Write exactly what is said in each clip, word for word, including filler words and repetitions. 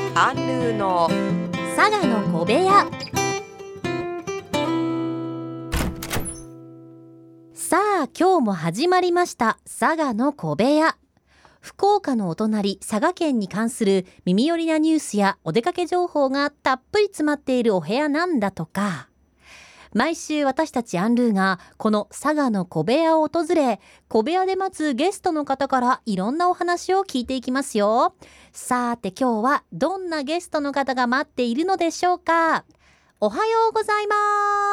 アンルーの佐賀の小部屋。さあ今日も始まりました佐賀の小部屋。福岡のお隣佐賀県に関する耳寄りなニュースやお出かけ情報がたっぷり詰まっているお部屋なんだとか。毎週私たちアンルーがこの佐賀の小部屋を訪れ、小部屋で待つゲストの方からいろんなお話を聞いていきますよ。さて今日はどんなゲストの方が待っているのでしょうか。おはようございます。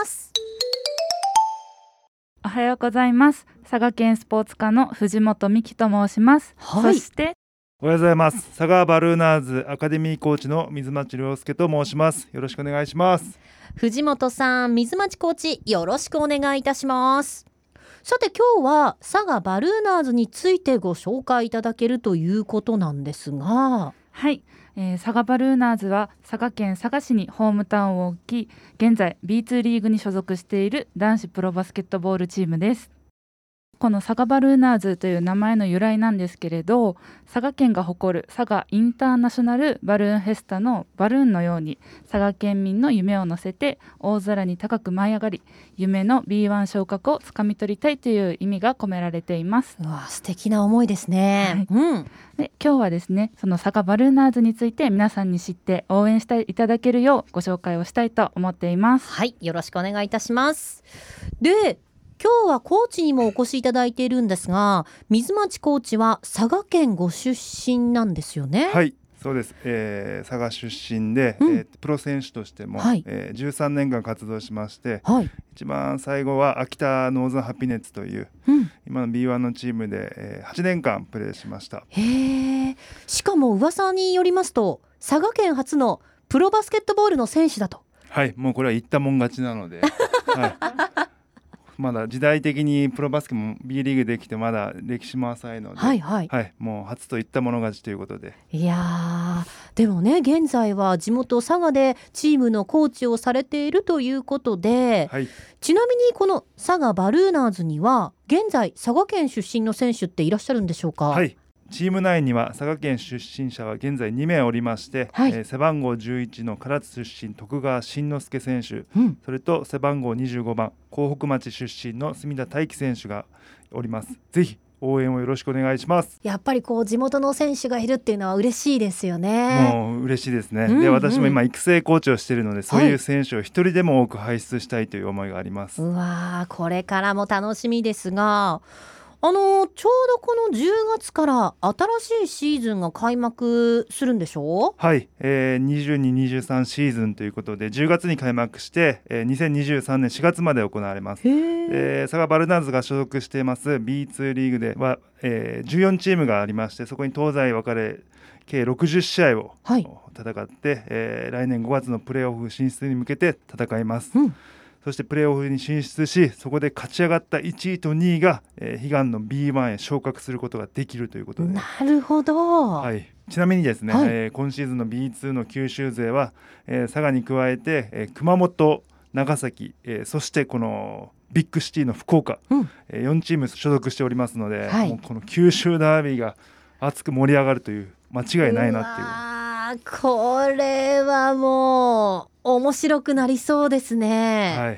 おはようございます。佐賀県スポーツ課の藤本美希と申します、はい、そしておはようございます。佐賀バルーナーズアカデミーコーチの水町亮介と申します。よろしくお願いします。 藤本さん、水町コーチ、よろしくお願いいたします。さて今日は佐賀バルーナーズについてご紹介いただけるということなんですが、 はい、えー、佐賀バルーナーズは佐賀県佐賀市にホームタウンを置き、現在 ビーツー リーグに所属している男子プロバスケットボールチームです。この佐賀バルーナーズという名前の由来なんですけれど、佐賀県が誇る佐賀インターナショナルバルーンフェスタのバルーンのように佐賀県民の夢を乗せて大空に高く舞い上がり、夢の ビーワン 昇格をつかみ取りたいという意味が込められています。 うわ、素敵な思いですね、はい、うん、 で今日はですね、その佐賀バルーナーズについて皆さんに知って応援していただけるようご紹介をしたいと思っています。 はい、よろしくお願いいたします。で今日はコーチにもお越しいただいているんですが、水町コーチは佐賀県ご出身なんですよね。 はい、そうです、えー、佐賀出身で、 うん、 えー、プロ選手としても、 はい、 えー、じゅうさんねんかん活動しまして、 はい、 一番最後は秋田ノーザンハピネッツという、うん、今の ビーワン のチームで、えー、はちねんかんプレーしました。 へー、しかも噂によりますと佐賀県初のプロバスケットボールの選手だと。 はい、もうこれは言ったもん勝ちなので、はいまだ時代的にプロバスケも B リーグできてまだ歴史も浅いので、 はいはいはい、もう初といったもの勝ちということで。 いやでもね、現在は地元佐賀でチームのコーチをされているということで、はい、ちなみにこの佐賀バルーナーズには現在佐賀県出身の選手っていらっしゃるんでしょうか。 はい、チーム内には佐賀県出身者は現在にめいおりまして、はい、えー、背番号じゅういちの唐津出身徳川慎之介選手、うん、それと背番号にじゅうごばん江北町出身の住田大輝選手がおります。ぜひ応援をよろしくお願いします。 やっぱりこう地元の選手がいるっていうのは嬉しいですよね。 もう嬉しいですね、うんうん、で私も今育成コーチをしているので、そういう選手を一人でも多く輩出したいという思いがあります。 うわー、これからも楽しみですが、あのちょうどこのじゅうがつから新しいシーズンが開幕するんでしょう。 はい、えー、にじゅうに、にじゅうさんシーズンということでじゅうがつに開幕して、えー、にせんにじゅうさんねんしがつまで行われます。えー、佐賀バルーナーズが所属しています ビーツー リーグでは、えー、じゅうよんチームがありまして、そこに東西分かれ計ろくじゅっしあいを戦って、はい、えー、来年ごがつのプレーオフ進出に向けて戦います、うん、そしてプレーオフに進出し、そこで勝ち上がったいちいとにいが、えー、悲願の ビーワン へ昇格することができるということで。 なるほど、 はい、ちなみにですね、はい、えー、今シーズンの ビーツー の九州勢は、えー、佐賀に加えて、えー、熊本、長崎、えー、そしてこのビッグシティの福岡、うん、えー、よんチーム所属しておりますので、はい、もうこの九州ダービーが熱く盛り上がるという間違いないなっていう。 うわ、これはもう面白くなりそうですね。 はい、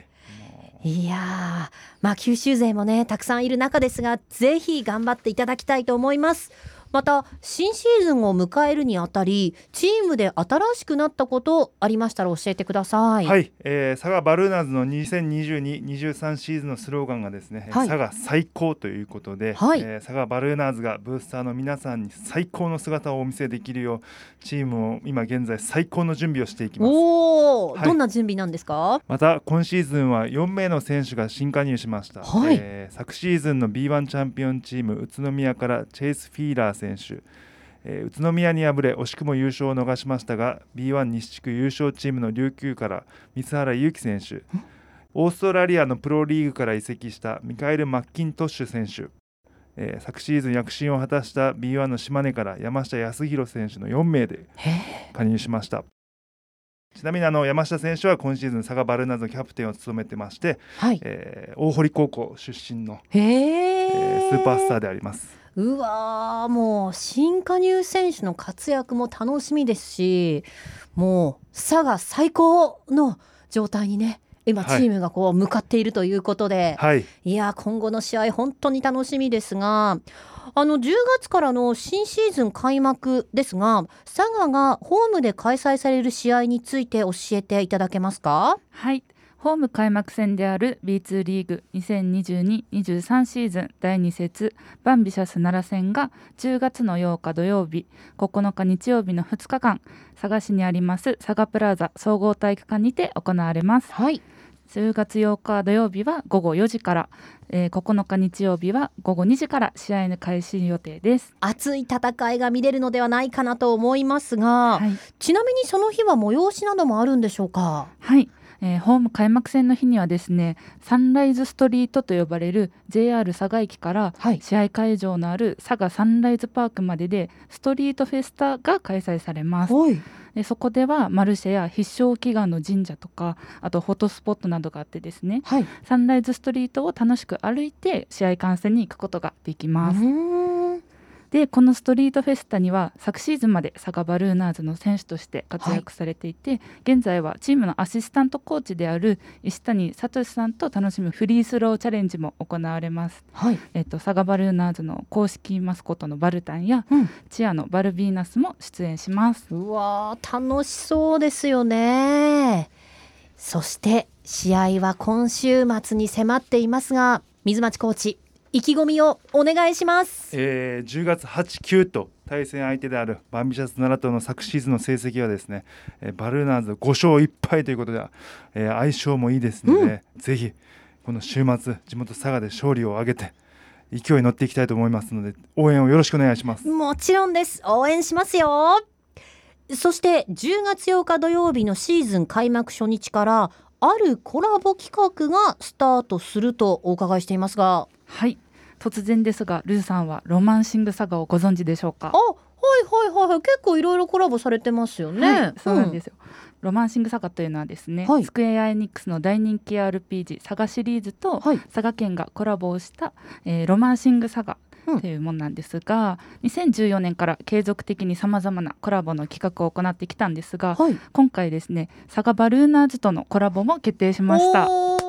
いやまあ九州勢もねたくさんいる中ですが、ぜひ頑張っていただきたいと思います。また新シーズンを迎えるにあたりチームで新しくなったことありましたら教えてください。 はい、えー、佐賀バルーナーズのにせんにじゅうに、にじゅうさんシーズンのスローガンがですね、はい、佐賀最高ということで、はい、えー、佐賀バルーナーズがブースターの皆さんに最高の姿をお見せできるようチームを今現在最高の準備をしていきます。 おー、 はい、 どんな準備なんですか。 また今シーズンはよんめいの選手が新加入しました、はい、えー、昨シーズンの ビーワン チャンピオンチーム宇都宮からチェイス・フィーラー選手、えー、宇都宮に敗れ惜しくも優勝を逃しましたが ビーワン 西地区優勝チームの琉球から三原勇輝選手、オーストラリアのプロリーグから移籍したミカエル・マッキントッシュ選手、えー、昨シーズン躍進を果たした ビーワン の島根から山下康弘選手のよんめいで加入しました。ちなみにあの山下選手は今シーズン佐賀バルーナーズのキャプテンを務めてまして、はい、えー、大堀高校出身の、えー、スーパースターであります。 うわー、もう新加入選手の活躍も楽しみですし、もう佐賀最高の状態にね今チームがこう向かっているということで、はい、いや今後の試合本当に楽しみですが、あのじゅうがつからの新シーズン開幕ですが、佐賀がホームで開催される試合について教えていただけますか？ はい、ホーム開幕戦である ビーツー リーグにせんにじゅうに にじゅうさんシーズンだいに節バンビシャス奈良戦がじゅうがつのようか土曜日、ここのか日曜日のふつかかん、佐賀市にあります佐賀プラザ総合体育館にて行われます。 はい、 じゅうがつようか土曜日はごごよじから、えー、ここのか日曜日はごごにじから試合の開始予定です。 熱い戦いが見れるのではないかなと思いますが、はい、ちなみにその日は催しなどもあるんでしょうか？ はい、えー、ホーム開幕戦の日にはですね、サンライズストリートと呼ばれる ジェイアール 佐賀駅から試合会場のある佐賀サンライズパークまででストリートフェスタが開催されます。 はい、 でそこではマルシェや必勝祈願の神社とか、あとフォトスポットなどがあってですね、はい、サンライズストリートを楽しく歩いて試合観戦に行くことができます。でこのストリートフェスタには昨シーズンまで佐賀バルーナーズの選手として活躍されていて、はい、現在はチームのアシスタントコーチである石谷聡さんと楽しむフリースローチャレンジも行われます。 はい、 えっと、佐賀バルーナーズの公式マスコットのバルタンや、うん、チアのバルビーナスも出演します。 うわー、楽しそうですよね。そして試合は今週末に迫っていますが、水町コーチ意気込みをお願いします。 えー、じゅうがつはち、くと対戦相手であるバンビシャス奈良との昨シーズンの成績はですね、えー、バルーナーズごしょういっぱいということで、えー、相性もいいですので、うん、ぜひこの週末地元佐賀で勝利を挙げて勢いに乗っていきたいと思いますので、応援をよろしくお願いします。 もちろんです、応援しますよ。そしてじゅうがつようか土曜日のシーズン開幕初日からあるコラボ企画がスタートするとお伺いしていますが。 はい、突然ですがルーさんはロマンシングサガをご存知でしょうか？ あ、はいはいはい、結構いろいろコラボされてますよね。 はい、そうなんですよ、うん、ロマンシングサガというのはですね、はい、スクエアエニックスの大人気 アールピージー サガシリーズと、はい、佐賀県がコラボをした、えー、ロマンシングサガというものなんですが、うん、にせんじゅうよねんから継続的にさまざまなコラボの企画を行ってきたんですが、はい、今回ですね佐賀バルーナーズとのコラボも決定しました。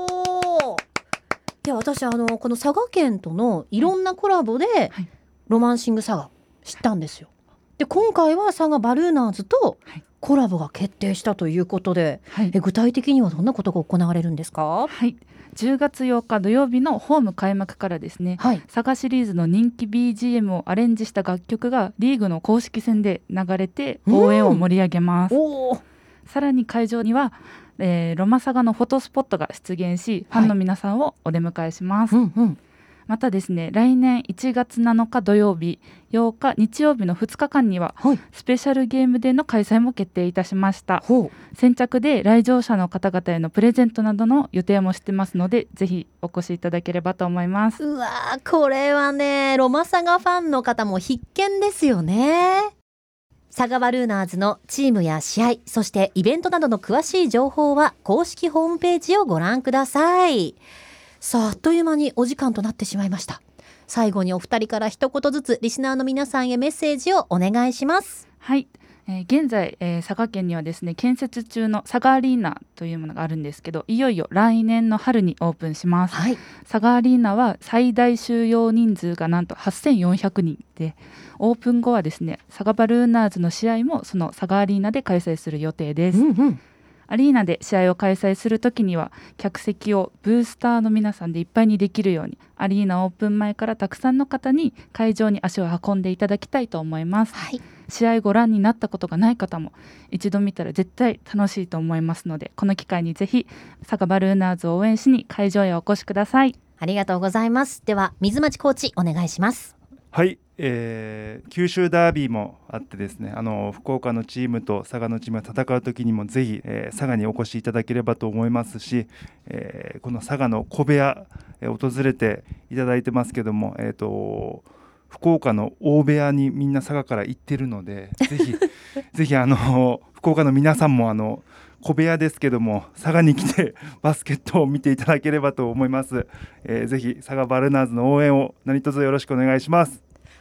いや私あのこの佐賀県とのいろんなコラボで、はい、ロマンシング佐賀知ったんですよ。で今回は佐賀バルーナーズとコラボが決定したということで、はい、え具体的にはどんなことが行われるんですか？ はい、じゅうがつようか土曜日のホーム開幕からですね、はい、佐賀シリーズの人気 ビージーエム をアレンジした楽曲がリーグの公式戦で流れて応援を盛り上げます。おさらに会場にはえー、ロマサガのフォトスポットが出現し、ファンの皆さんをお出迎えします、はいうんうん、またですね来年いちがつなのか土曜日、ようか日曜日のふつかかんには、はい、スペシャルゲームデーの開催も決定いたしました。先着で来場者の方々へのプレゼントなどの予定もしてますので、ぜひお越しいただければと思います。 うわこれはねロマサガファンの方も必見ですよね。佐賀バルーナーズのチームや試合、そしてイベントなどの詳しい情報は公式ホームページをご覧ください。さあ、あっという間にお時間となってしまいました。最後にお二人から一言ずつリスナーの皆さんへメッセージをお願いします。 はい、えー、現在、えー、佐賀県にはですね建設中の佐賀アリーナというものがあるんですけど、いよいよ来年の春にオープンします、はい、佐賀アリーナは最大収容人数がなんとはっせんよんひゃくにんで、オープン後はですね佐賀バルーナーズの試合もその佐賀アリーナで開催する予定です、うんうん、アリーナで試合を開催するときには客席をブースターの皆さんでいっぱいにできるように、アリーナオープン前からたくさんの方に会場に足を運んでいただきたいと思います、はい、試合ご覧になったことがない方も一度見たら絶対楽しいと思いますので、この機会にぜひ佐賀バルーナーズを応援しに会場へお越しください。 ありがとうございます。では水町コーチお願いします。 はい、えー、九州ダービーもあってですね、あの福岡のチームと佐賀のチームが戦う時にもぜひ、えー、佐賀にお越しいただければと思いますし、えー、この佐賀の小部屋、えー、訪れていただいてますけども、えーと福岡の大部屋にみんな佐賀から行ってるので、ぜひぜひあの福岡の皆さんもあの小部屋ですけども佐賀に来てバスケットを見ていただければと思います、えー、ぜひ佐賀バルーナーズの応援を何卒よろしくお願いします。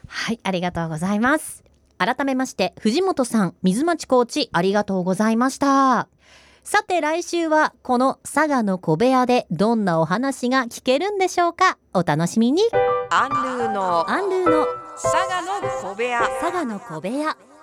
はい、ありがとうございます。改めまして藤本さん、水町コーチ、ありがとうございました。さて来週はこの佐賀の小部屋でどんなお話が聞けるんでしょうか。お楽しみに。 アンルーのアンルーの佐賀の小部屋。 佐賀の小部屋。